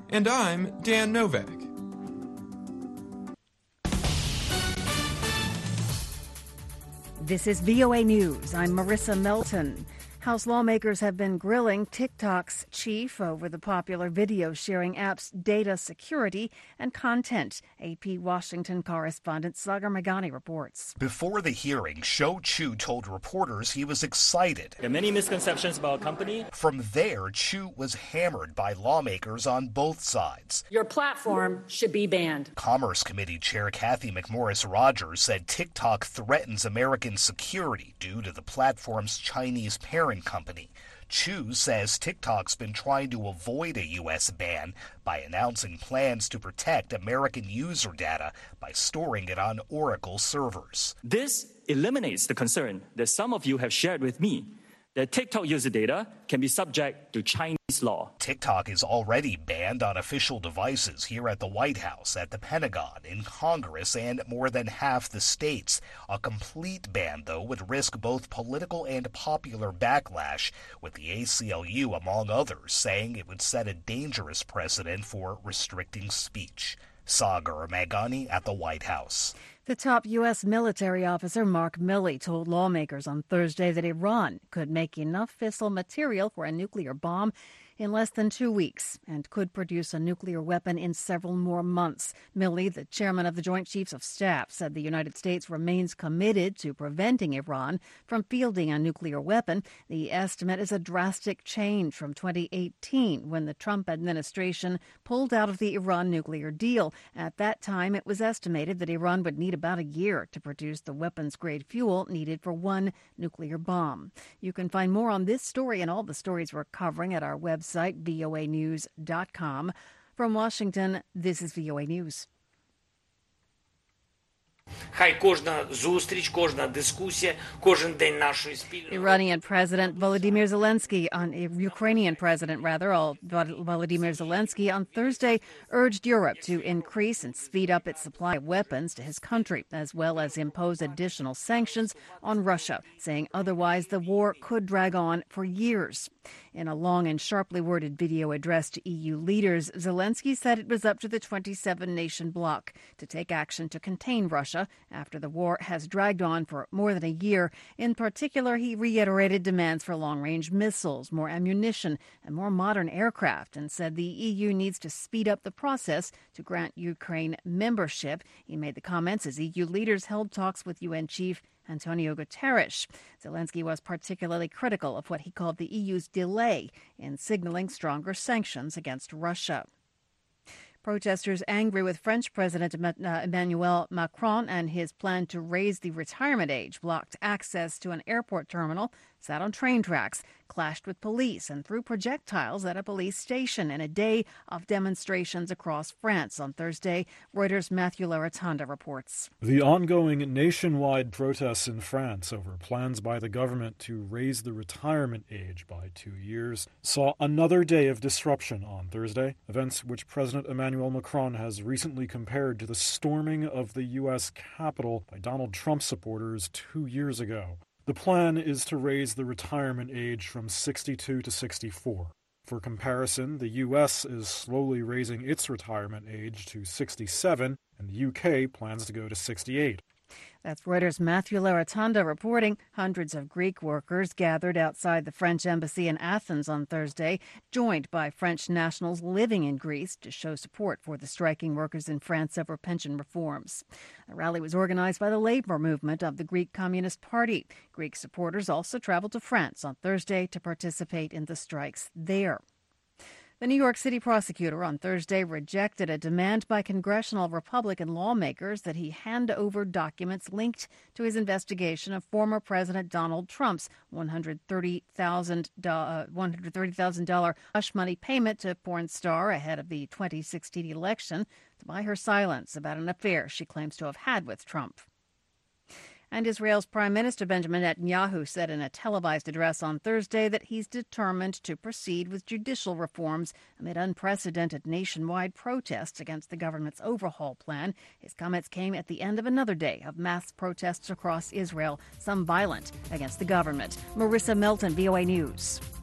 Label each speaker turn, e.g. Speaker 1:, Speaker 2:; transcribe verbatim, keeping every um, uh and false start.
Speaker 1: And I'm Dan Novak.
Speaker 2: This is V O A News. I'm Marissa Melton. House lawmakers have been grilling TikTok's chief over the popular video-sharing app's data security and content. A P Washington correspondent Sagar Meghani reports.
Speaker 3: Before the hearing, Shou Chew told reporters he was excited.
Speaker 4: There are many misconceptions about our company.
Speaker 3: From there, Chew was hammered by lawmakers on both sides.
Speaker 5: Your platform should be banned.
Speaker 3: Commerce Committee Chair Cathy McMorris Rodgers said TikTok threatens American security due to the platform's Chinese parent company. Chew says TikTok's been trying to avoid a U S ban by announcing plans to protect American user data by storing it on Oracle servers.
Speaker 4: This eliminates the concern that some of you have shared with me that TikTok user data can be subject to Chinese law.
Speaker 3: TikTok is already banned on official devices here at the White House, at the Pentagon, in Congress, and more than half the states. A complete ban, though, would risk both political and popular backlash, with the A C L U, among others, saying it would set a dangerous precedent for restricting speech. Sagar Meghani at the White House.
Speaker 2: The top U S military officer, Mark Milley, told lawmakers on Thursday that Iran could make enough fissile material for a nuclear bomb in less than two weeks and could produce a nuclear weapon in several more months. Milley, the chairman of the Joint Chiefs of Staff, said the United States remains committed to preventing Iran from fielding a nuclear weapon. The estimate is a drastic change from twenty eighteen, when the Trump administration pulled out of the Iran nuclear deal. At that time, it was estimated that Iran would need about a year to produce the weapons-grade fuel needed for one nuclear bomb. You can find more on this story and all the stories we're covering at our website, V O A news dot com. From Washington, this is V O A News. Iranian President Volodymyr Zelensky on Ukrainian President rather Volodymyr Zelensky on Thursday urged Europe to increase and speed up its supply of weapons to his country, as well as impose additional sanctions on Russia, saying otherwise the war could drag on for years. In a long and sharply worded video addressed to E U leaders, Zelensky said it was up to the twenty-seven nation bloc to take action to contain Russia after the war has dragged on for more than a year. In particular, he reiterated demands for long-range missiles, more ammunition, and more modern aircraft, and said the E U needs to speed up the process to grant Ukraine membership. He made the comments as E U leaders held talks with U N Chief Antonio Guterres. Zelensky was particularly critical of what he called the E U's delay in signaling stronger sanctions against Russia. Protesters angry with French President Emmanuel Macron and his plan to raise the retirement age blocked access to an airport terminal, sat on train tracks, clashed with police, and threw projectiles at a police station in a day of demonstrations across France. On Thursday, Reuters' Matthew Laratanda reports.
Speaker 6: The ongoing nationwide protests in France over plans by the government to raise the retirement age by two years saw another day of disruption on Thursday, events which President Emmanuel Macron has recently compared to the storming of the U S Capitol by Donald Trump supporters two years ago. The plan is to raise the retirement age from sixty-two to sixty-four. For comparison, the U S is slowly raising its retirement age to sixty-seven, and the U K plans to go to sixty-eight.
Speaker 2: That's Reuters' Matthew Laratanda reporting. Hundreds of Greek workers gathered outside the French embassy in Athens on Thursday, joined by French nationals living in Greece to show support for the striking workers in France over pension reforms. The rally was organized by the labor movement of the Greek Communist Party. Greek supporters also traveled to France on Thursday to participate in the strikes there. The New York City prosecutor on Thursday rejected a demand by congressional Republican lawmakers that he hand over documents linked to his investigation of former President Donald Trump's one hundred thirty thousand dollars hush money payment to porn star ahead of the twenty sixteen election to buy her silence about an affair she claims to have had with Trump. And Israel's Prime Minister Benjamin Netanyahu said in a televised address on Thursday that he's determined to proceed with judicial reforms amid unprecedented nationwide protests against the government's overhaul plan. His comments came at the end of another day of mass protests across Israel, some violent, against the government. Marissa Melton, V O A News.